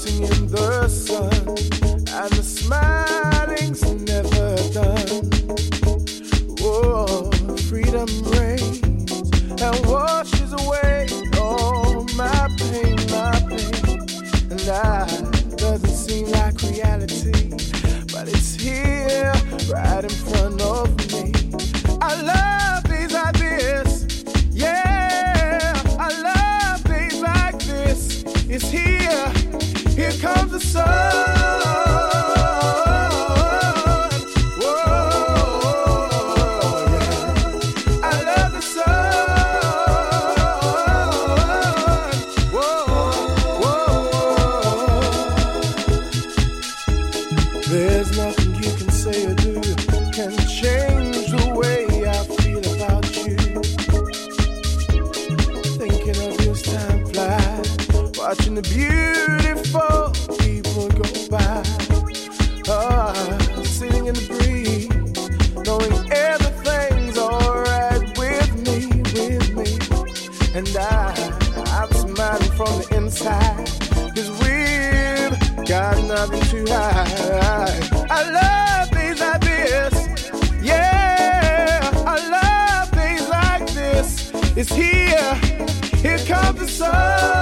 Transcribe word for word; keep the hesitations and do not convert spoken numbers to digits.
floating in the sun, and the smiling's never done. Whoa, freedom reigns and washes away all my pain, my pain. And that doesn't seem like reality, but it's here right in front of me. I love days like this, yeah, I love days like this. It's here, here comes the sun. Watching the beautiful people go by, ah, sitting in the breeze, knowing everything's alright with me, with me. And I, I'm smiling from the inside, cause we've got nothing to hide. I love days like this, yeah, I love days like this. It's here, here comes the sun.